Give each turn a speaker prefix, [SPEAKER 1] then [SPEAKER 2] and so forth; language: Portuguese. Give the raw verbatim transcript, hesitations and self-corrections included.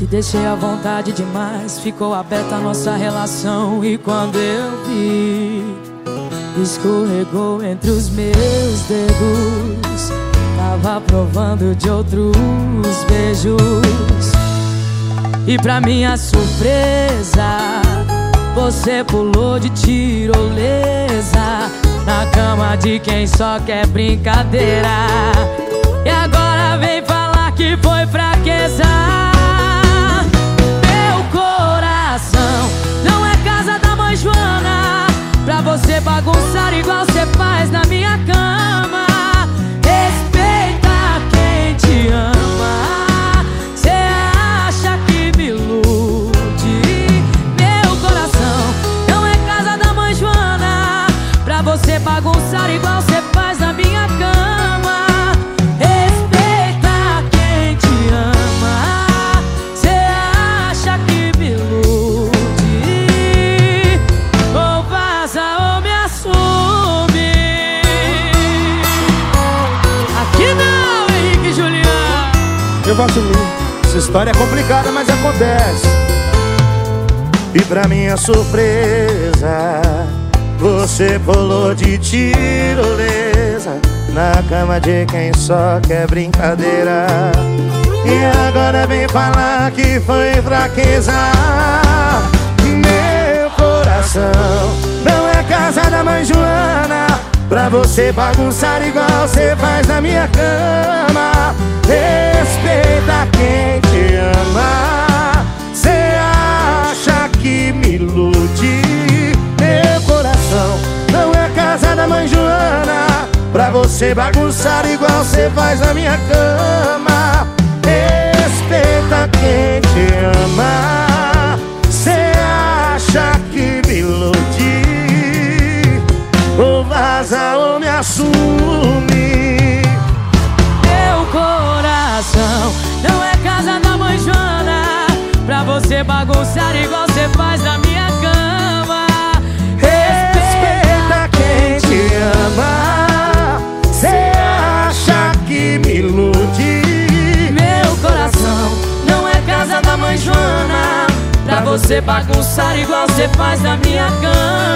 [SPEAKER 1] Te deixei à vontade demais, ficou aberta a nossa relação. E quando eu vi, escorregou entre os meus dedos. Tava provando de outros beijos. E pra minha surpresa, você pulou de tirolesa na cama de quem só quer brincadeira. E agora vem falar que foi fraqueza. Meu coração não é casa da mãe Joana pra você bagunçar igual você faz na minha cama. Respeita quem te ama. Cê acha que me ilude? Meu coração não é casa da mãe Joana pra você bagunçar igual você faz na minha cama. Respeita quem te ama. Cê acha que me ilude? Ou vaza ou me assume. Aqui não, Henrique e Juliano.
[SPEAKER 2] Eu vou assumir. Essa história é complicada, mas acontece. E pra minha surpresa, você pulou de tirolesa na cama de quem só quer brincadeira. E agora vem falar que foi fraqueza. Meu coração não é casa da mãe Joana pra você bagunçar igual você faz na minha cama. Respeita quem te ama. Cê acha que me ilude? Meu coração não é casa da mãe Joana pra você bagunçar igual você faz na minha cama. Respeita quem te ama. Cê acha que me ilude? Ou vaza ou me assume.
[SPEAKER 1] Meu coração não é casa da mãe Joana pra você bagunçar igual você faz na minha cama.
[SPEAKER 2] Respeita quem te ama. Cê acha que me ilude?
[SPEAKER 1] Meu coração não é casa da mãe Joana pra você bagunçar igual você faz na minha cama.